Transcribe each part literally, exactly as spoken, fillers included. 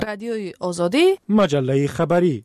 رادیوی آزادی، مجله خبری.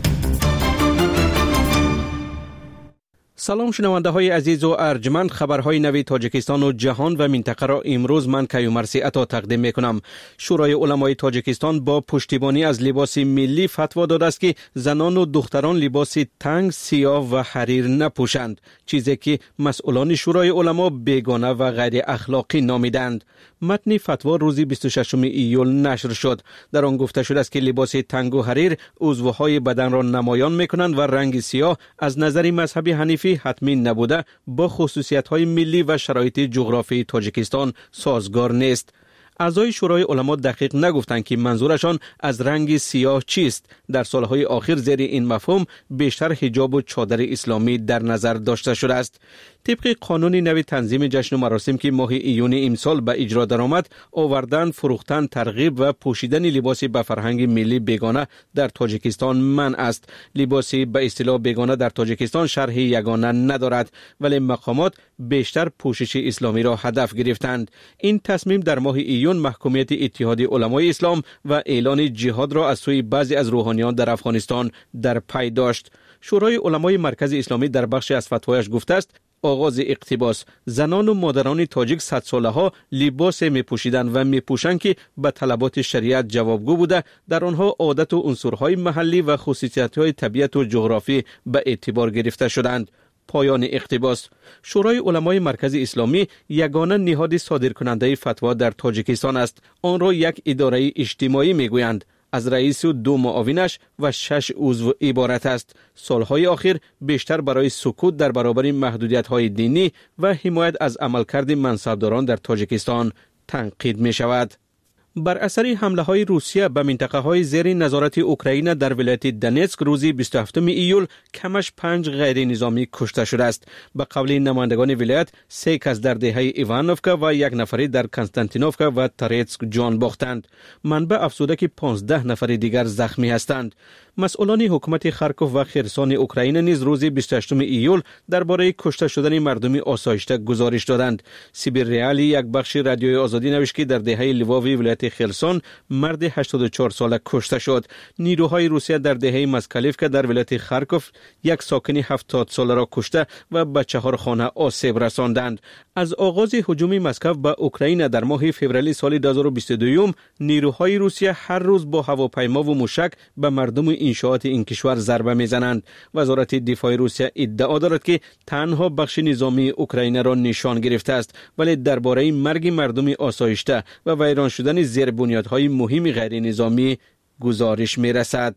سلام شنونده های عزیز و ارجمند، خبرهای نوی تاجیکستان و جهان و منطقه را امروز من کیومرثی عطا تقدیم می کنم. شورای علمای تاجیکستان با پشتیبانی از لباس ملی فتوا داده است که زنان و دختران لباس تنگ، سیاه و حریر نپوشند، چیزی که مسئولان شورای علما بیگانه و غیر اخلاقی نامیدند. متن فتوا روز بیست و ششم ایول نشر شد. در آن گفته شده است که لباس تنگ و حریر عضوهای بدن را نمایان می کنند و رنگ سیاه از نظر مذهب حنیفی حتمی نبوده با خصوصیت‌های ملی و شرایط جغرافی تاجیکستان سازگار نیست. اعضای شورای علما دقیق نگفتند که منظورشان از رنگ سیاه چیست. در سالهای آخر زیر این مفهوم بیشتر حجاب و چادر اسلامی در نظر داشته شده است. طبق قانون نوی تنظیم جشن و مراسم که ماه ایون امسال به اجرا درآمد، آوردن، فروختن، ترغیب و پوشیدن لباس به فرهنگ ملی بیگانه در تاجیکستان منع است. لباس به اصطلاح بیگانه در تاجیکستان شرح یگانه ندارد، ولی مقامات بیشتر پوشش اسلامی را هدف گرفتند. این تصمیم در ماه ایون محکومیت اتحاد علمای اسلام و اعلان جهاد را از سوی بعضی از روحانیان در افغانستان در پی داشت. شورای علمای مرکز اسلامی در بخش از فتوایش گفته است آغاز اقتباس: زنان و مادران تاجیک صد ساله ها لباس می پوشیدند و می پوشند که به طلبات شریعت جوابگو بوده. در آنها عادت و عنصرهای محلی و خصوصیت‌های طبیعت و جغرافی به اعتبار گرفته شدند. پایان اقتباس. شورای علمای مرکز اسلامی یگانه نهاد صادرکننده فتوا در تاجیکستان است. آن را یک اداره اجتماعی میگویند. از رئیس و دو معاونش و شش عضو عبارت است. سالهای آخر بیشتر برای سکوت در برابر محدودیت‌های دینی و حمایت از عملکرد منصبداران در تاجیکستان تنقید می شود. بر اثر حمله های روسیه به منطقه های زیر نظارت اوکراین در ولایت دنیتسک روز بیست و هفتم ایول کمش پنج غیر نظامی کشته شده است. به قول نمایندگان ولایت، سه کس در دهه ایوانوفکا و یک نفری در کنستانتینوفکا و ترتسک جان باختند. منبع افزوده که پانزده نفر دیگر زخمی هستند. مسئولان حکومت خارکوف و خرسون اوکراین نیز روز بیست و هشتم ایول درباره کشته شدن مردم آسایشته گزارش دادند. سیبیر ریالی یک بخش رادیوی آزادی نوشت که در دهه لواوی ولایت خرسون مرد هشتاد و چهار ساله کشته شد. نیروهای روسیه در دهه مسکالیفکا در ولایت خارکوف یک ساکن هفتاد ساله را کشته و به چهار خانه آسیب رساندند. از آغاز هجوم مسکو به اوکراین در ماه فوریه سال دو هزار و بیست و دو، نیروهای روسیه هر روز با هواپیما و موشک به مردم انشاءات این کشور ضربه میزنند. وزارت دفاع روسیه ادعا دارد که تنها بخش نظامی اوکراین را نشان گرفته است، ولی درباره مرگ مردم آسایشته و ویران شدن زیر بنیادهای مهم غیر نظامی گزارش میرسد.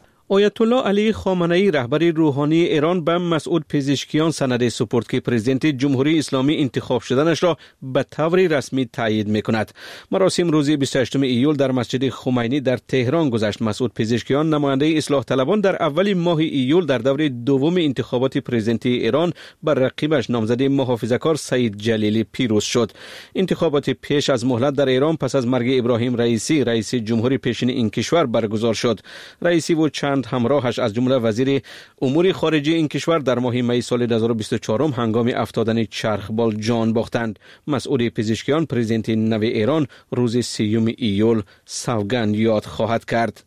آیت الله علی خامنه‌ای رهبر روحانی ایران به مسعود پزشکیان سند سپرد که پرزیدنت جمهوری اسلامی انتخاب شدنش را به طور رسمی تایید می‌کند. مراسم روز بیست و هشتم ایول در مسجد خمینی در تهران گذشت. مسعود پزشکیان نماینده اصلاح طلبان در اول ماه ایول در دور دوم انتخابات پرزیدنتی ایران بر رقیبش نامزد محافظه‌کار سعید جلیلی پیروز شد. انتخابات پیش از مهلت در ایران پس از مرگ ابراهیم رئیسی رئیس جمهوری پیشین این کشور برگزار شد. رئیسی و چند همراهش از جمله وزیر امور خارجه این کشور در ماه می سال دو هزار و بیست و چهار هنگام افتادن چرخبال جان باختند. مسعود پزشکیان پرزیدنت نو ایران روز سیوم ایول سوگند یاد خواهد کرد.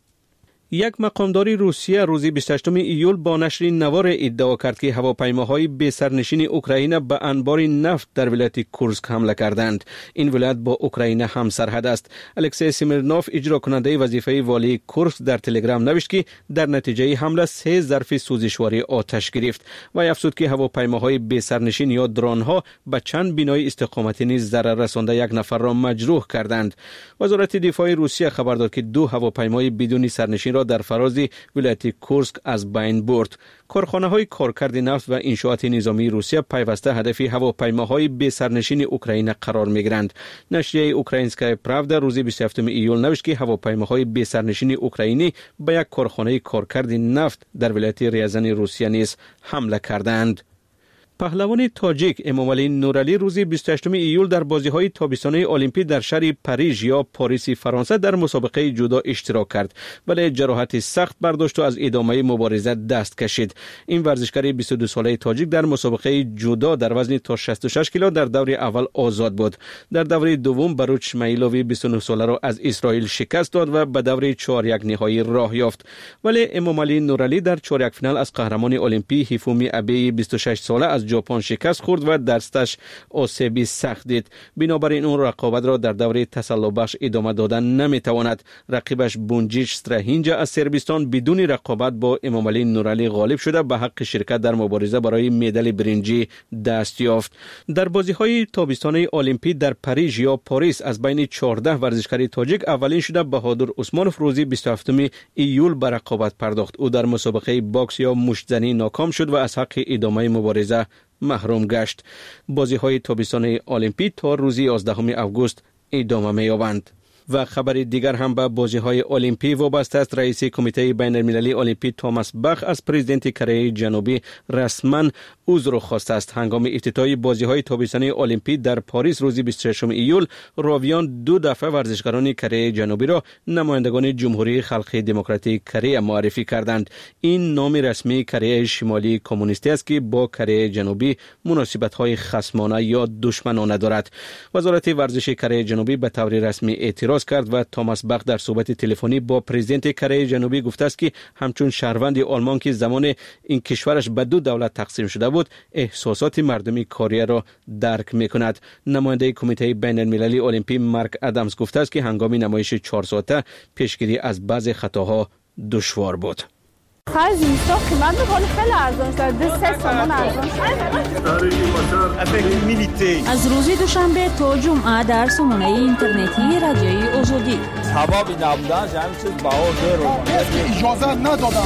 یک مقامدار روسیه روز بیست و هشتم ایول با نشر نوار ادعا کرد که هواپیماهای بی سرنشین اوکراین به انبار نفت در ولایت کورسک حمله کردند. این ولایت با اوکراین هم سرحد است. الکسی سمیرنوف اجرا کننده وظیفه والی کورسک در تلگرام نوشت که در نتیجه حمله سه ظرف سوزشواری آتش گرفت و افزود که هواپیماهای بی سرنشین یا درونها به چند بنای استقامتی نیز ضرر رسانده یک نفر را مجروح کردند. وزارت دفاع روسیه خبر داد که دو هواپیمای بدون سرنشین را در فراز ولایت کورسک از بین برد. کارخانه‌های کارکرد نفت و انشاءات نظامی روسیه پیوسته هدف هواپیماهای بی سرنشین اوکراین قرار می‌گیرند. نشریه اوکراینسکای پراودا روز بیست و هفتم ایول نوشت که هواپیماهای بی سرنشین اوکراینی به یک کارخانه کارکرد نفت در ولایت ریازن روسیه نیز حمله کردند. پهلوان تاجیک امامعلی نورعلی روز بیست و هشتم ایول در بازی‌های تابستانه المپیک در شهر پاریس یا پاریس فرانسه در مسابقه جودو اشتراک کرد، ولی جراحت سخت برداشت و از ادامه مبارزه دست کشید. این ورزشکار بیست و دو ساله تاجیک در مسابقه جودو در وزن تا شصت و شش کیلو در دور اول آزاد بود. در دور دوم بروچ اسماعیلوی بیست و نه ساله را از اسرائیل شکست داد و به دور چهار یک نهایی راه یافت. ولی امامعلی نورعلی در چهار یک فینال از قهرمان المپیک هیفومی ابی بیست و شش ساله از ژاپن شکست خورد و دستش آسیبی سخت دید. بنابراین اون رقابت را در دوره تسلی بخش ادامه دادن نمیتواند. رقیبش بونجیچ استراهینجا از سربستان بدون رقابت با امامعلی نورعلی غالب شده به حق شرکت در مبارزه برای مدال برنجی دست یافت. در بازی‌های تابستانه المپیک در پاریس یا پاریس از بین چهارده ورزشکار تاجیک اولین شده بهادر عثمانوف روزی بیست و هفتم ایول به رقابت پرداخت. او در مسابقه باکس یا مشت‌زنی ناکام شد و از حق ادامه مبارزه محروم گشت. بازی‌های تابستانه المپیک تا روز یازدهم آگوست ادامه می‌یابند. و خبر دیگر هم به بازی‌های المپیک وابسته است. رئیس کمیته بین‌المللی المپیک توماس باخ از پرزیدنت کره جنوبی رسما عذر خواسته است. هنگام افتتاح بازی‌های تابستانه المپیک در پاریس روز بیست و ششم ایول، راویان دو دفعه ورزشکاران کره جنوبی را نمایندگان جمهوری خلق دموکراتیک کره معرفی کردند. این نام رسمی کره شمالی کمونیستی است که با کره جنوبی مناسبت‌های خصمانه یا دشمنانه دارد. وزارت ورزش کره جنوبی به طور رسمی اعتراض کرد و توماس باخ در صحبت تلفنی با پرزیدنت کره جنوبی گفته است که همچون شهروند آلمان که زمان این کشورش به دو دولت تقسیم شده بود، احساسات مردمی کره را درک می‌کند. نماینده کمیته بین‌المللی المپیک مارک ادمز گفته است که هنگام نمایش چهار ساعته پیشگیری از بعضی خطاها دشوار بود. خیلی اینستا قیمت می‌کنه خیلی ارزان شد. دو سه تومان ارزان شد. از روز دوشنبه تا جمعه در سامانه اینترنتی رادیوی آزادی. سبابی نبودن جمع چیز باور رو اجازه ندادن.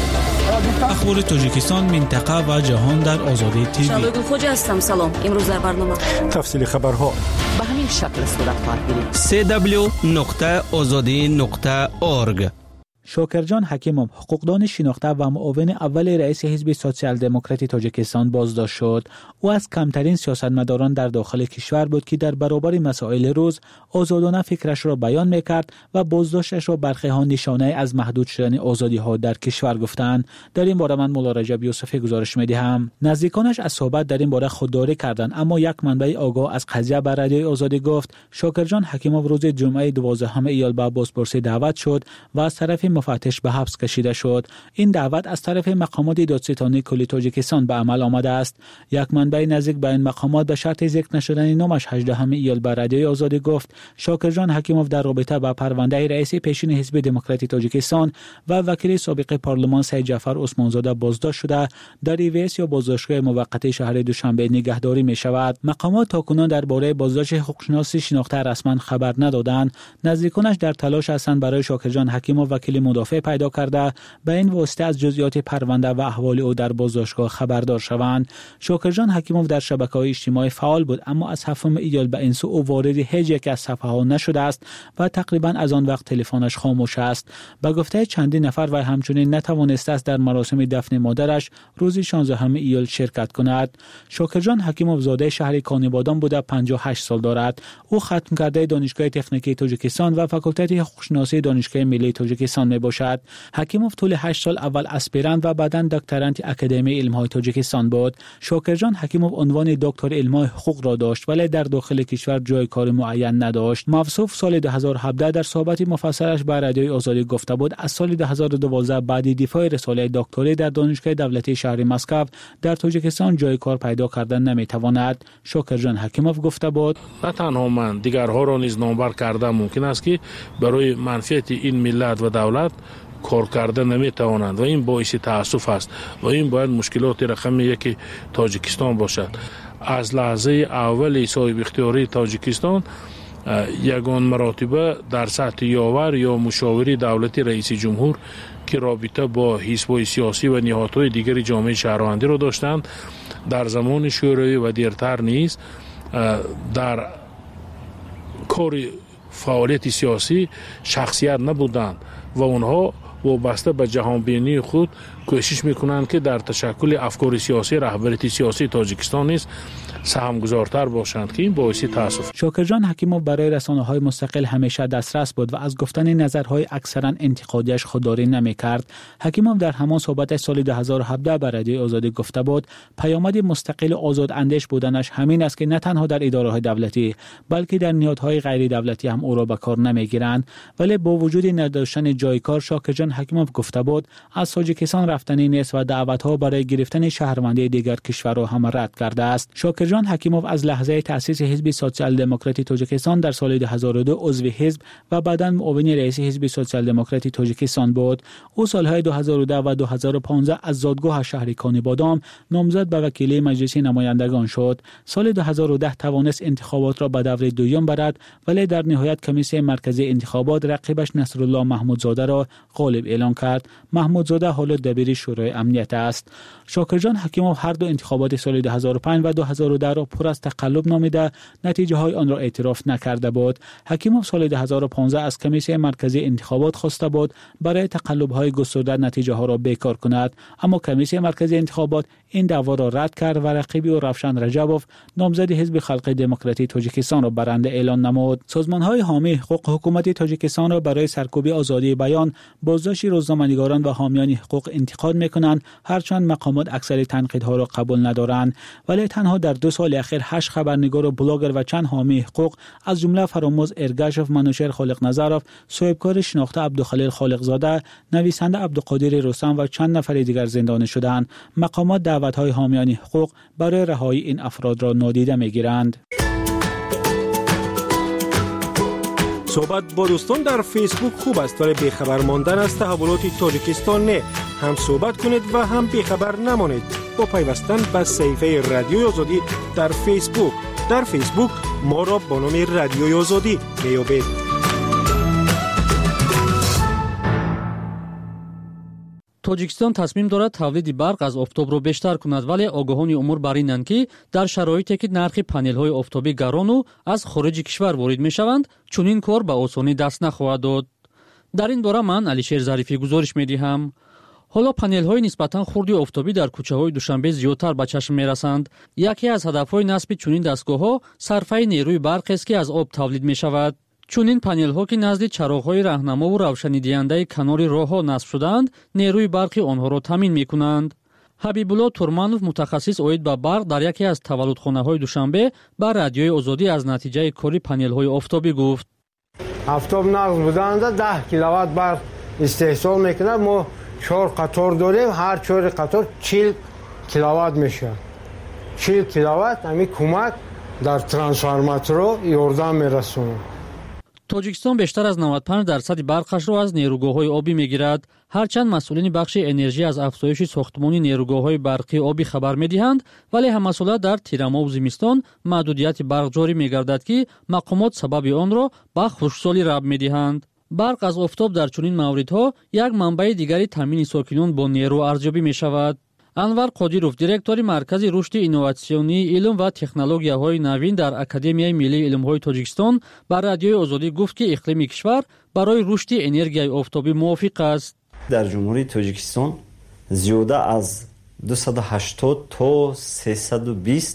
اخبار تاجیکستان، منطقه و جهان در آزادی تیوی. شبگو خوجا هستم. سلام. امروز در برنامه تفصیل خبرها به همین شکل صورت خواهد گرفت. سی دبلیو نقطه آزادی نقطه اورگ. شاکرجان حکیموف، حقوقدان شناخته و معاون اول رئیس حزب سوسیال دموکراتی تاجیکستان بازداشت شد. او از کمترین سیاستمداران در داخل کشور بود که در برابر مسائل روز آزادانه فکرش را بیان میکرد و بازداشتش را برخی ها نشانه از محدود شدن آزادی ها در کشور گفتند. در این باره من مولا رجب یوسفی گزارش میدهم. نزدیکانش از صحبت در این باره خودداری کردند، اما یک منبع آگاه از قضیه بر رادیوی آزادی گفت شاکرجان حکیموف روز جمعه دوازدهم ایول به بازپرسی دعوت شد و از طرف مفتش به حبس کشیده شد. این دعوت از طرف مقامات دادستانی کل تاجیکستان به عمل آمده است. یک منبع نزدیک به این مقامات به شرط ذکر نشدن نامش هجدهم ایول به رادیوی آزادی گفت شاکرجان حکیموف در رابطه با پرونده رئیس پیشین حزب دموکراتی تاجیکستان و وکیل سابق پارلمان سید جعفر عثمانزاده بازداشت شده در ایویس یا بازداشتگاه موقت شهر دوشنبه نگهداری می شود. مقامات تاکنون درباره بازداشت حقوقشناسی شناخته رسما خبر ندادند. نزدیکانش در تلاش هستند برای شاکرجان حکیموف وکیل مدافع پیدا کرده به این واسطه از جزئیات پرونده و احوال او در بازداشتگاه خبردار شوند. شاکرجان حکیموف در شبکه‌های اجتماعی فعال بود، اما از هفتم ایول به این سو او وارد هیچ یک از صفحه‌ها نشده است و تقریبا از آن وقت تلفنش خاموش است. به گفته چندین نفر و همچنین نتوانسته است در مراسم دفن مادرش روز شانزدهم ایول شرکت کند. شاکرجان حکیموف زاده شهر کانیبادان بوده، پنجاه و هشت سال دارد. او ختم کرده دانشگاه تکنیکی تاجیکستان و فاکولته حقوقشناسی دانشگاه ملی تاجیکستان می باشد. حکیموف طول هشت سال اول اسپیرانت و بعداً دکترانت اکادمی علم‌های تاجیکستان بود. شاکرجان حکیموف عنوان دکتر علم‌های حقوق را داشت ولی در داخل کشور جای کار معین نداشت. موصوف سال دو هزار و هفده در صحبت مفصلش با رادیوی آزادی گفته بود از سال دو هزار و دوازده بعد دفاع رساله دکتری در دانشگاه دولتی شهر مسکو در تاجیکستان جای کار پیدا کردن نمیتواند. شاکرجان حکیموف گفته بود نه تنها من، دیگرها را نیز نامبر کردن ممکن است که برای منفعت این ملت و دولت کار کرده نمیتوانند و این باعث تأسف است و این باید مشکلات رقم یک تاجیکستان باشد. از لحظه اول صاحب اختیاری تاجیکستان یگان مراتبه در سطح یاور یا مشاوری دولتی رئیس جمهور که رابطه با حزب‌های سیاسی و نهادهای دیگر جامعه شهروندی را داشتند، در زمان شوروی و دیرتر نیز در کار فعالیت سیاسی شخصیت نبودند و اونها وابسته به جهانبینی خود کوشش میکنند که در تشکل افکار سیاسی رهبری سیاسی تاجیکستان نیز سهمگذارتر باشند که این باعث تاسف. شاکرجان حکیموف برای رسانه‌های مستقل همیشه دسترس بود و از گفتن نظرهای اکثرا انتقادیش خودداری نمی‌کرد. حکیموف در همان صحبت سال دو هزار و هفده به رادیوی آزادی گفته بود پیامد مستقل آزاد اندیش بودنش همین است که نه تنها در اداره‌های دولتی بلکه در نهادهای غیر دولتی هم او را به کار نمی‌گیرند. ولی با وجود نداشتن جای کار شاکرجان حکیموف گفته بود از تاجیکستان رفتنی نیست و دعوت‌ها برای گرفتن شهروندی دیگر کشورها هم رد کرده است. شاکرجان حکیموف از لحظه تأسیس حزب سوسیال دموکراتی تاجیکستان در سال دو هزار و دو عضو حزب و بعداً معاون رئیس حزب سوسیال دموکراتی تاجیکستان بود. او سالهای دو هزار و ده و دو هزار و پانزده از زادگاه شهر کانیبادام نامزد به وکیلی مجلس نمایندگان شد. سال دو هزار و ده توانست انتخابات را به دور دوم برد ولی در نهایت کمیسیون مرکزی انتخابات رقیبش نصرالله محمودزاده را غالب اعلام کرد. محمودزاده حالا دبیر شورای امنیت است. شاکرجان حکیموف هر دو انتخابات سال دو هزار و پنج و دو هزار و ده را پر از تقلب نامیده نتیجه های آن را اعتراف نکرده بود. حکیموف سال دو هزار و پانزده از کمیسیون مرکزی انتخابات خواسته بود برای تقلب های گسترده نتیجه ها را بیکار کند، اما کمیسیون مرکزی انتخابات این دعوا را رد کرد و رقیبی او روشن رجبوف نامزد حزب خلق دموکراتی تاجیکستان را برنده اعلان نمود. سازمان های حامی حقوق حکومت تاجیکستان را برای سرکوب آزادی بیان، بازداشت روزنامه‌نگاران و حامیان حقوق انتقاد می‌کنند، هرچند مقامات اکثر تنقیدها را قبول ندارند. ولی تنها در دو سال اخیر هشت خبرنگار و بلاگر و چند حامی حقوق از جمله فراموز ارگاشف، منوشر خالق نظرف، صاحبکار شناخته عبدالخلیل خالقزاده، نویسنده عبدالقادر رستم و چند نفر دیگر زندانی شدند. مقامات دعوت‌های حامیان حقوق برای رهایی این افراد را نادیده می‌گیرند. صحبت با دوستان در فیسبوک خوب است ولی بیخبر ماندن از تحولات تاجیکستان نه. هم صحبت کنید و هم بیخبر نمانید با پیوستن به صفحه رادیوی آزادی در فیسبوک. در فیسبوک ما را با نام رادیوی آزادی میابید. тоҷикистон тасмим дорад тавлиди барқ аз офтобро бештар кунад, вале огоҳони умур бар инанд ки дар шароите ки нархи панелҳои офтобӣ гарону аз хориҷи кишвар ворид мешаванд, чунин кор ба осонӣ даст нахоҳад дод. дар ин бора ман Алишер Зарифӣ гузориш медиҳам. ҳоло панелҳои нисбатан хурди офтобӣ дар кӯчаҳои Душанбе зиёдтар ба чашм мерасанд. яке аз ҳадафҳои насби чунин дастгоҳҳо сарфаи нерӯи барқест ки аз об тавлид мешавад. чунин панелҳо ки назди чароғҳои раҳнамову равшанидиҳандаи канори роҳҳо насб шудаанд, нерӯи барқи онҳоро таъмин мекунанд. ҳабибулло Турманов, мутахассис оид ба барқ дар яке аз таваллудхонаҳои Душанбе ба радиои Озодӣ аз натиҷаи кори панелҳои офтобӣ гуфт. Автоб нағз буданда даҳ киловатт барқ истеҳсол мекунад. мо чор қатор дорем, ҳар чори қатор чил киловатт мешавад. чил киловатт ҳамин кӯмак дар трансформаторро ёрдам мерасонад. тоҷикистон бештар аз навад و پنج дарсади барқашро аз нерӯгоҳҳои обӣ мегирад. ҳарчанд масъулини бахши энержия аз афзоиши сохтмони нерӯгоҳҳои барқии обӣ хабар медиҳанд, вале ҳамасола дар тирамов зимистон маҳдудияти барқ ҷорӣ мегардад ки мақомот сабаби онро ба хушксолӣ раб медиҳанд. барқ аз офтоб дар чунин мавридҳо як манбаи дигари таъмини сокинон бо нерӯ арзёбӣ мешавад. Анвар Қодиров, директори Маркази рушди инноватсионии илм ва технологияҳои навин дар Академияи миллии илмҳои Тоҷикистон ба радиои Озодӣ гуфт ки иқлими кишвар барои рушди энергияи офтобӣ мувофиқ аст. дар ҷумҳурии Тоҷикистон зиёда аз дусаду ҳаштод то сесаду бист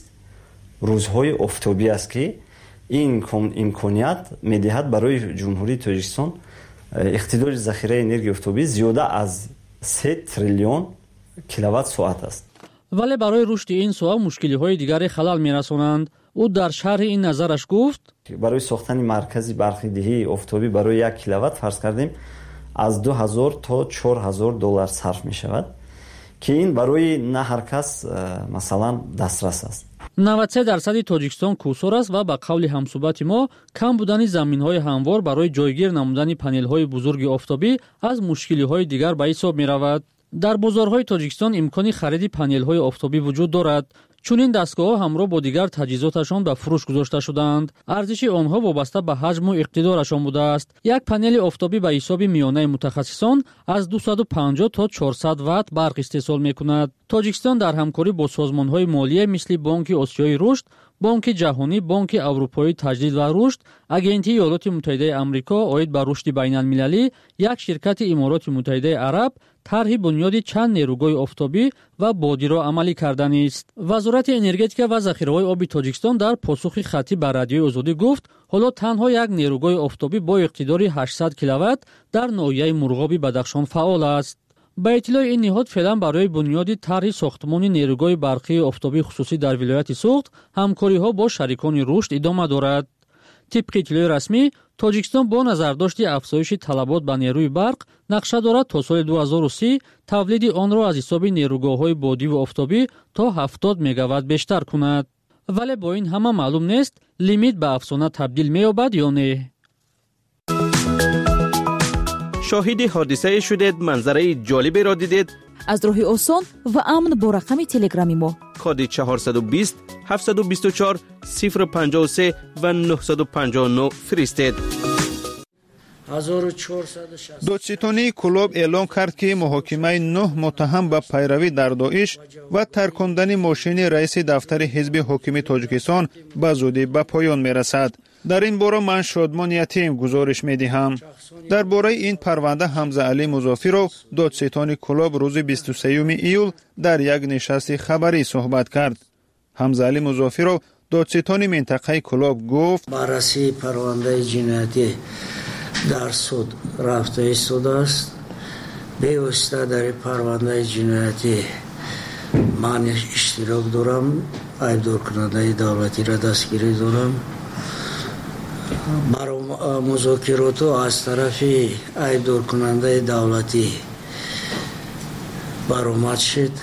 рӯзҳои офтобӣ аст ки ин имконият медиҳад барои ҷумҳурии Тоҷикистон иқтидори захираи энергияи офтобӣ зиёда аз се триллион киловатт соат аст. вале барои рушди ин соҳа мушкилиҳои дигаре халал мерасонанд. ӯ дар шарҳи ин назараш гуфт: барои сохтани маркази барқидиҳии офтобӣ барои як киловатт фарз кардем аз ду ҳазор то чор ҳазор доллар сарф мешавад ки ин барои на ҳар кас масалан дастрас аст. навад се дарсади Тоҷикистон кӯсор аст ва ба қавли ҳамсӯҳбати мо кам будани заминҳои ҳамвор барои ҷойгир намудани панелҳои бузурги офтобӣ аз мушкилиҳои дигар ба ҳисоб меравад. дар бозорҳои Тоҷикистон имкони хариди панелҳои офтобӣ вуҷуд дорад. чунин дастгоҳҳо ҳамроҳ бо дигар таҷҳизоташон ба фурӯш гузошта шуданд. арзиши онҳо вобаста ба ҳаҷму иқтидорашон будааст. як панели офтобӣ ба ҳисоби миёнаи мутахассисон аз дусаду панҷоҳ то чорсад ватт барқ истеҳсол мекунад. тоҷикистон дар ҳамкорӣ бо созмонҳои молия мисли Бонки Осиёи рушд, Бонки ҷаҳонӣ, Бонки Аврупои таҷдид ва рушд, Агентии Иёлоти Муттаҳидаи Амрико оид ба рушди байналмилалӣ, як ширкати Имороти Муттаҳидаи Араб тарҳи бунёди чанд нерӯгоҳи офтобӣ ва бодиро амалӣ карданист. Вазорати энергетика ва захираҳои оби Тоҷикистон дар посухи хатӣ ба Радиои Озодӣ гуфт, ҳоло танҳо як нерӯгоҳи офтобӣ бо иқтидори ҳаштсад киловатт дар ноҳияи Мурғоби Бадахшон фаъол аст. ба иттилои ин ниҳод феълан барои бунёди тарҳи сохтмони нерӯгоҳи барқии офтобии хусусӣ дар вилояти Суғд ҳамкориҳо бо шарикони рушд идома дорад. тибқи иттилои расмӣ, Тоҷикистон бо назардошти афзоиши талабот ба нерӯи барқ нақша дорад то соли ду ҳазору си тавлиди онро аз ҳисоби нерӯгоҳҳои бодиву офтобӣ то ҳафтод мегаватт бештар кунад. вале бо ин ҳама маълум нест лимит ба афсона табдил меёбад ё не. шоҳиди ҳодисае шудед, манзараи ҷолиберо дидед? аз роҳи осон ва амн бо рақами телеграми мо коди чаҳорсаду бист ҳафтсаду бисту чор сифр панҷоҳу се ва нуҳсаду панҷоҳу нӯ фиристед. додситонии Кулоб эълон кард, ки муҳокимаи нӯҳ муттаҳам ба пайравӣ дар Доиш ва таркондани мошини раиси дафтари ҳизби ҳокими Тоҷикистон ба зудӣ ба поён мерасад. дар ин бора ман шодмониятим гузориш медиҳам. дар бораи ин парванда Ҳамза Алӣ Музофиров, додситони Кулоб, рӯзи бисту сеюми июл дар як нишасти хабарӣ суҳбат кард. Ҳамза Алӣ Музофиров, додситони минтақаи Кулоб, гуфт: баррасии парвандаи ҷиноятӣ дар суд рафта истодааст. бевосита дар ин парвандаи ҷиноятӣ ман иштирок дорам, айбдоркунандаи давлатиро дастгирӣ дорам. музокироту аз тарафи айбдоркунандаи давлатӣ баромад шуд.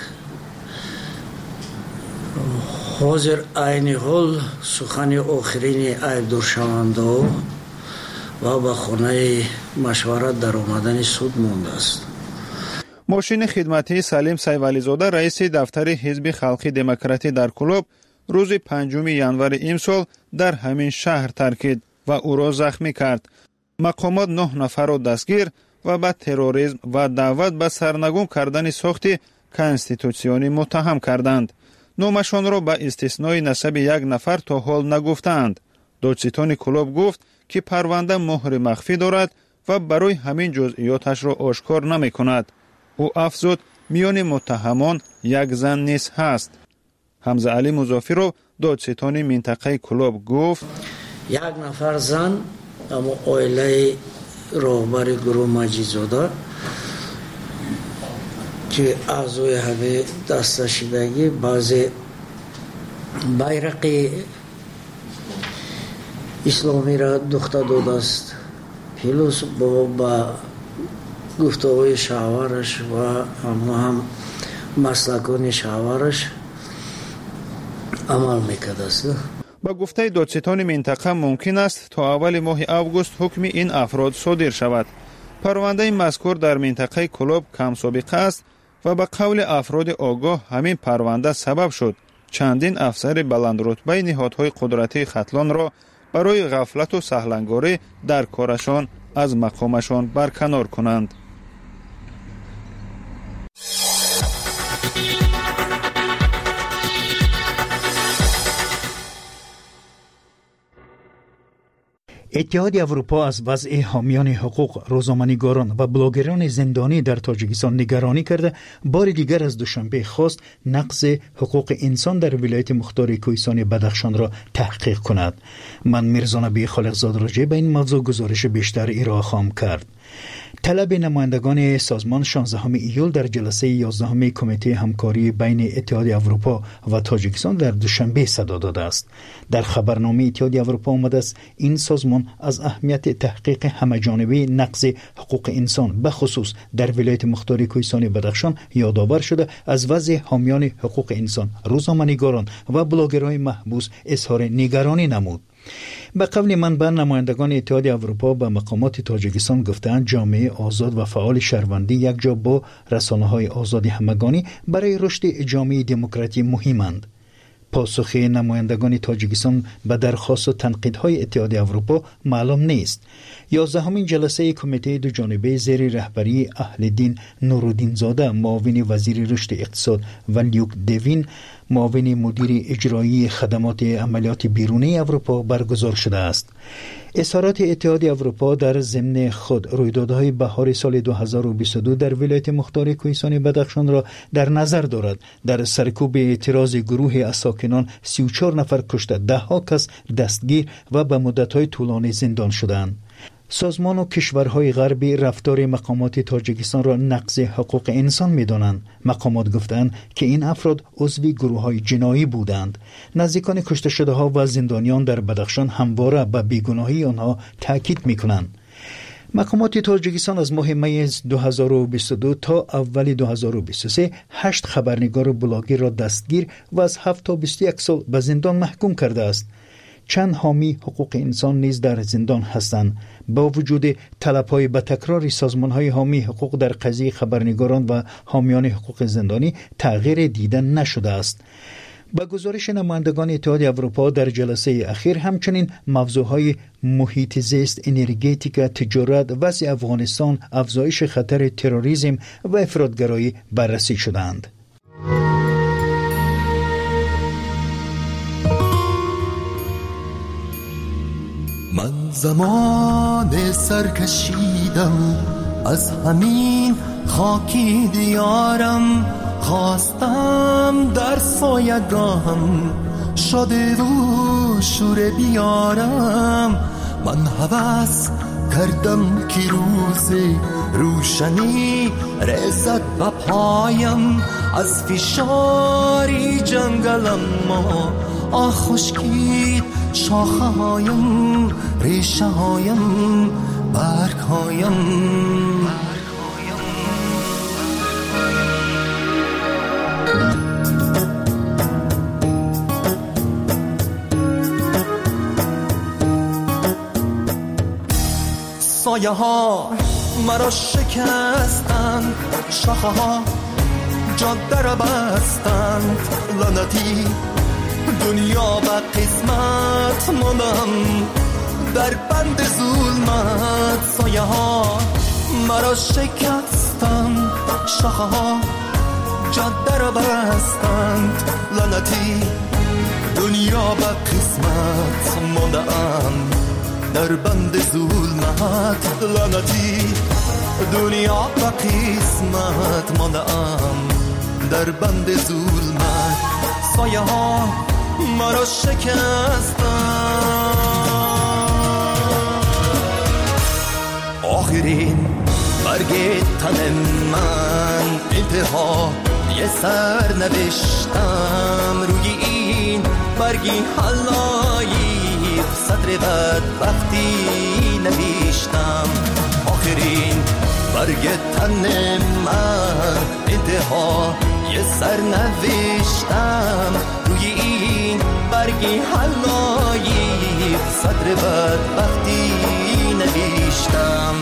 ҳозир айни ҳол сухани охирини айбдоршавандаҳо ва ба хонаи машварат дар омадани суд мондааст. мошини хидматии Салим Сайвализода, раиси дафтари ҳизби халқи демократӣ дар Кулоб, рӯзи панҷуми январи имсол дар ҳамин шаҳр таркид ва ӯро захмӣ кард. мақомот нӯҳ нафарро дастгир ва ба терроризм ва даъват ба сарнагун кардани сохти конститутсионӣ муттаҳам карданд. номашонро ба истиснои насаби як нафар то ҳол нагуфтаанд. додситони Кулоб гуфт, ки парванда муҳри махфӣ дорад ва барои ҳамин ҷузъиёташро ошкор намекунад. ӯ афзуд, миёни муттаҳамон як зан низ ҳаст. Ҳамза Алӣ Музофиров, додситони минтақаи Кулоб, гуфт: як нафар зан, аммо оилаи роҳбари гурӯҳ Маҷидзода, ки аъзои ҳамин дасташидагӣ баъзе байрақи исломиро духта додааст, плюс бо ба гуфтаҳои шаҳвараш ва ҳамон ҳам маслакони шаҳвараш амал мекардааст. ба гуфтаи додситони минтақа мумкин аст то аввали моҳи август ҳукми ин афрод содир шавад. парвандаи мазкур дар минтақаи Кулоб камсобиқа аст ва ба қавли афроди огоҳ ҳамин парванда сабаб шуд чандин афсари баландрутбаи ниҳодҳои қудратии хатлонро барои ғафлату саҳлангорӣ дар корашон аз мақомашон барканор кунанд. اتحاد اروپا از وضع حامیان حقوق، روزنامه‌نگاران و بلاگران زندانی در تاجیکستان نگرانی کرده، بار دیگر از دوشنبه خواست نقض حقوق انسان در ولایت مختار کوهستان بدخشان را تحقیق کند. من میرزا نبی خالقزاد راجع به این موضوع گزارش بیشتر ارائه خواهم کرد. طلب نمایندگان سازمان شانزدهم ایول در جلسه یازدهم کمیته همکاری بین اتحاد اروپا و تاجیکستان در دوشنبه صدا داده است. در خبرنامه اتحاد اروپا آمده است این سازمان از اهمیت تحقیق همه‌جانبه نقض حقوق انسان به خصوص در ولایت مختار کوهستان بدخشان یادآور شده از وضع حامیان حقوق انسان، روزنامه‌نگاران و بلاگرهای محبوس اظهار نگرانی نمود. به قول منبع نمایندگان اتحاد اروپا به مقامات تاجیکستان گفتند جامعه آزاد و فعال شهروندی یک جا با رسانه‌های آزادی همگانی برای رشد جامعه دموکراتی مهمند. پاسخ نمایندگان تاجیکستان به درخواست و تنقیدهای اتحادیه اروپا معلوم نیست. یازدهمین جلسه کمیته دو جانبه زیر رهبری اهل‌دین نورالدین زاده، معاون وزیر رشد اقتصاد، و لیوک دیوین، معاون مدیر اجرایی خدمات عملیات بیرونی اروپا برگزار شده است. اظهارات اتحادیه اروپا در ضمن خود رویدادهای بهار سال دو هزار و بیست و دو در ولایت مختار کوهستان بدخشان را در نظر دارد. در سرکوب اعتراض گروه از ساکنان سی و چهار نفر کشته، ده ها کس دستگیر و به مدت‌های طولانی زندان شدند. سازمان و کشورهای غربی رفتار مقامات تاجیکستان را نقض حقوق انسان می‌دانند. مقامات گفتند که این افراد عضو گروه‌های جنایی بودند. نزدیکان کشته شده ها و زندانیان در بدخشان همواره به بیگناهی آنها تاکید می‌کنند. مقامات تاجیکستان از ماه می دو هزار و بیست و دو تا اول دو هزار و بیست و سه هشت خبرنگار و بلاگر را دستگیر و از هفت تا بیست و یک سال به زندان محکوم کرده است. چند حامی حقوق انسان نیز در زندان هستند. با وجود طلب‌های به تکرار سازمان‌های حامی حقوق در قضیه خبرنگاران و حامیان حقوق زندانی تغییر دیده نشده است. با گزارش نمایندگان اتحادیه اروپا در جلسه اخیر همچنین موضوعهای محیط زیست، انرژتیک، تجارت، وضع افغانستان، افزایش خطر تروریسم و افراطگرایی بررسی شدند. من زمان سرکشیدم از همین خاکی دیارم، خواستم در سایگاهم شده و شور بیارم. من هوس کردم که روز روشنی رسد به پایم، از فشاری جنگلم ما آه خشکید شاخه هایم، ریشه هایم، برگ هایم. سایه ها مرا شکستند، شاخه ها جاده را بستند، لعنتی دنیا و قسمت ماندم در بند ظلمت. سایه ها مرا شکستند، شاخه ها جاده را بستند، لعنتی دنیا و قسمت ماندم در بند ظلمت. لعنتی دنیا و قسمت ماندم در بند ظلمت. سایه ها مرا شکستند. آخرین برگ تن من انتها یه سر نوشتم، روی این برگی حلایی سطر بدبختی نوشتم. آخرین برگ تن من انتها یه سر نوشتم، روی این برگی حلایی سطر بدبختی نوشتم.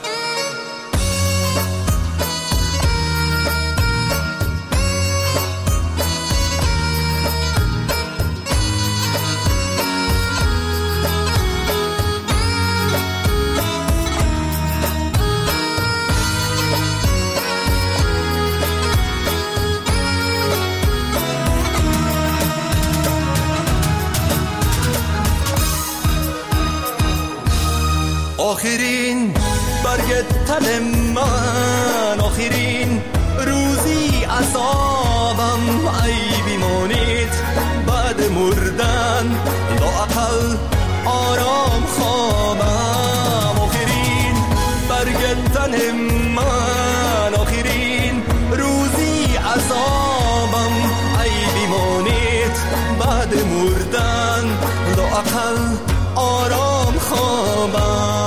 آخرین برگ تن من، آخرین روزی عذابم، ای بیمانید بعد مردن لااقل آرام خوابم. آخرین برگ تن من، آخرین روزی عذابم، ای بیمانید بعد مردن لااقل آرام خوابم.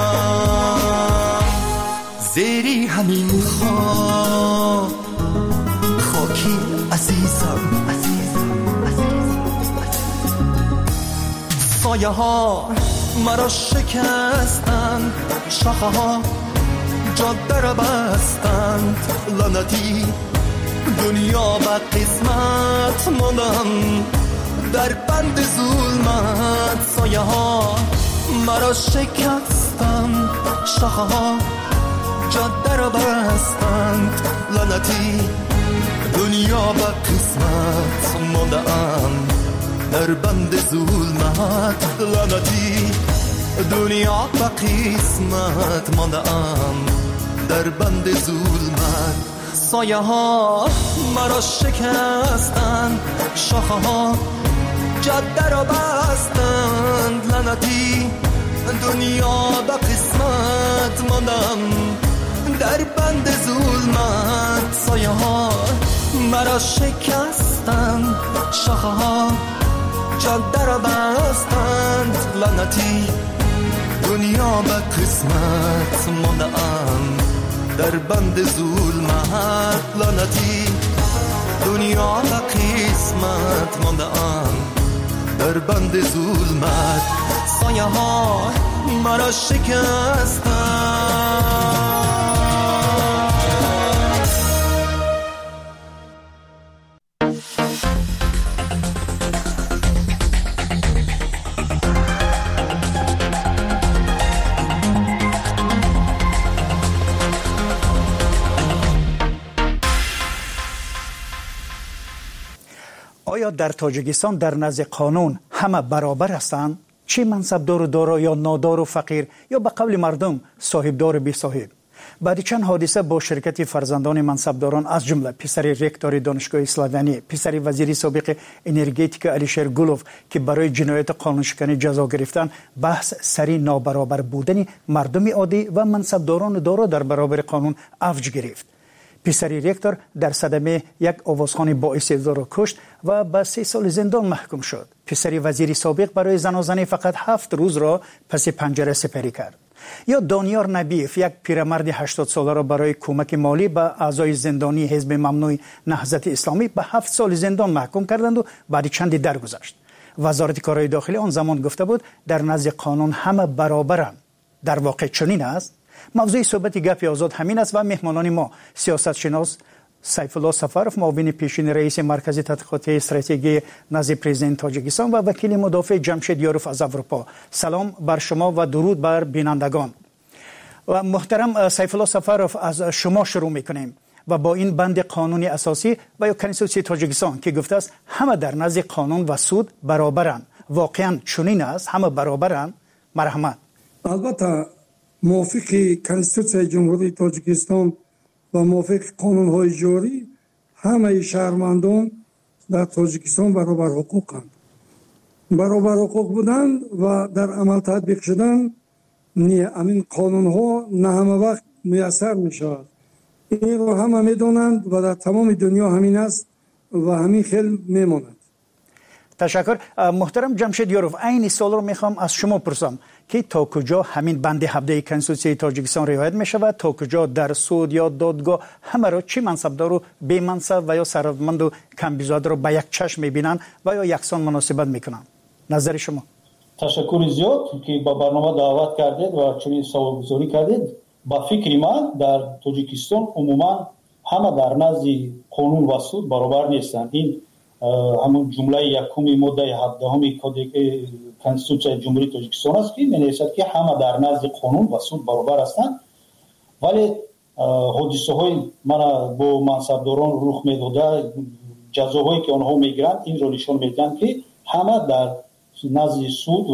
زیری همین خواب خاکی عزیزم، عزیزم، عزیزم. سایه ها مرا شکستند، شاخه ها جاده را بستند، لعنتی دنیا و قسمت ماندم در بند ظلمت سایه ها مرا شکستند، شاخه ها جاده را بستند، لعنتی دنیا به قسمت مانده ام در بند ظلمت، لعنتی دنیا به قسمت مانده ام در بند ظلمت. سایه ها مرا شکستند، شاخه ها جاده را بستند، لعنتی دنیا به قسمت ماندم در بند ظلمت. سایه ها مرا شکستند، شاخه ها جاده را بستند، لعنتی دنیا به قسمت ماندم در بند ظلمت، لعنتی دنیا به قسمت ماندم در بند ظلمت. سایه ها مرا شکستند. آیا در تاجیکستان در نزد قانون همه برابر هستند؟ چه منصبدار و دارا یا نادار و فقیر یا به قول مردم صاحبدار و بی صاحب؟ بعد چند حادثه با شرکت فرزندان منصبداران از جمله پسر رکتور دانشگاه اسلامی، پسر وزیر سابق انرژتیک علیشیر گلوف که برای جنایت قانونشکنی جزا گرفتن، بحث سری نابرابر بودن مردم عادی و منصبداران دارا در برابر قانون افج گرفت. پسر رکتور در صدمه یک آوازخوان باعث اعزار را کشت و به سه سال زندان محکوم شد. پسر وزیر سابق برای زن و زنی فقط هفت روز را پس پنجره سپری کرد. یا دانیار نبیف، یک پیرمرد هشتاد ساله را برای کمک مالی به اعضای زندانی حزب ممنوع نهضت اسلامی به هفت سال زندان محکوم کردند و بعد چندی درگذشت. وزارت کارهای داخلی آن زمان گفته بود در نزد قانون همه برابرند. در واقع چنین است؟ موضوع صحبت گپ آزاد همین است و مهمانان ما سیاست شناس سیف الله سفرов معاون پیشین رئیس مرکز تحقیقات استراتژی نزد پرزیدنت تاجیکستان و وکیل مدافع جمشید یاروف از اروپا. سلام بر شما و درود بر بینندگان. و محترم سیف الله سفرов از شما شروع میکنیم و با این بند قانونی اساسی و یا کنستیتوسی تاجیکستان که گفته است همه در نزد قانون و سود برابرند، واقعا چنین است؟ همه برابرند؟ مرحمت. البته موافق کنستیتوسی جمهوری تاجیکستان و موافق قانون‌های جاری همه شهروندان در تاجیکستان برابر حقوقند. برابر حقوق بودند و در عمل تطبیق شدن نه همین قانون‌ها نه همه وقت میسر میشود. این رو همه میدونند و در تمام دنیا همین است و همین خیلی میماند. تشکر. محترم جمشید یاروف، این سوال رو میخوام از شما پرسم که تا کجا همین بند هفده کنستیتوسی تاجیکستان رعایت میشود؟ تا کجا در سود یا دادگاه همه را چه منصبدار و بی منصب و یا ثروتمند و کم بیزاد را به یک چشم میبینند و یا یکسان مناسبت میکنند؟ نظر شما؟ تشکر زیاد که با برنامه دعوت کردید و چنین سوال گذاری کردید. با فکر من در تاجیکستان عموما همه در نزد قانون و سود برابر نیستند. این همون جمله یکم ماده هفدهم کد کنستیتوسی جمهوری تاجیکستان است که می‌نویسد که همه در نزد قانون و سود برابر هستند. ولی حادثه های من با منصبداران رخ میداده، جزاهایی که آنها میگیرند این را نشان میدهند که همه در نزد سود و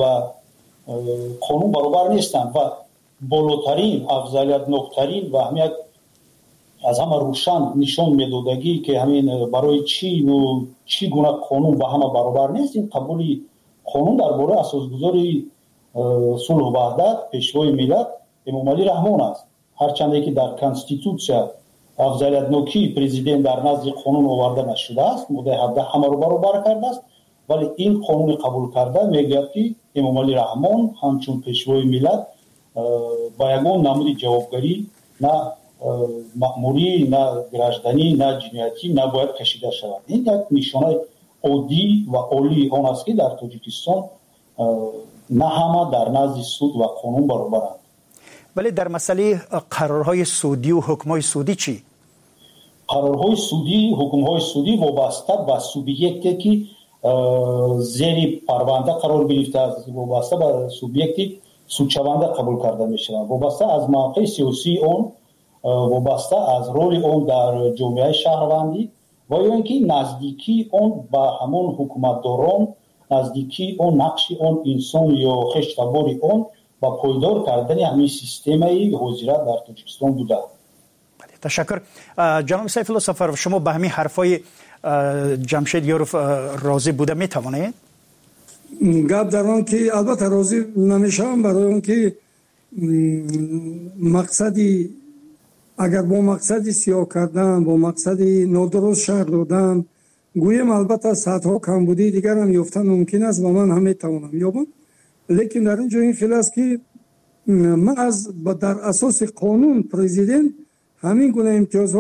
قانون برابر نیستند و بالاترین افضلیت‌ناکترین و همیت از همه روشن نشان میدادگی که همین برای چی و چی گونه قانون و همه برابر نیست، این قبول قانون درباره اساسگذاری صلح و وحدت پیشوای ملت امام علی رحمان است. هرچند که در کنستیتوسی افضلیت نوکی پرزیدنت در نزد قانون آورده نشده است، ماده هفده همه رو برابر کرده است، ولی این قانون قبول کرده میگه که امام علی رحمان همچون پیشوای ملت با یگان نمود جوابگری نه مأموری نه گراجدانی نه جنایتی نباید کشیده شود. این یک نشانه عادی و عالی آن است که در تاجیکستان نه همه در نزد سود و قانون برابرند. ولی در مسئله قرارهای سودی و حکمهای سودی چی؟ قرارهای سودی، حکمهای سودی وابسته به سوبیکتی که زیر پرونده قرار گرفته است، وابسته به سوبیکتی سودشونده قبول کرده می شود، وابسته از موقع سیاسی اون، وابسته از رول اون در جامعه شهروندی و یا اینکه نزدیکی اون با همون حکومتداران، نزدیکی اون نقش اون انسان یا خشتباری اون با پایدار کردن همین سیستم حضوریت در تاجیکستان بوده. تشکر. جناب سیف الله سفر، شما به همین حرفای جمشید یاروف راضی بوده می توانید؟ گپ در آن که البته راضی نمیشم، برای اون که مقصدی اگر با مقصدی سیاه کردن، با مقصدی نادرست شهر دادن، گویم البته صدها کمبودی دیگر هم یافتن ممکن است و من هم میتوانم یابم، لیکن در اینجا این خیلی است که من از در اساس قانون پرزیدنت همین گونه امتیاز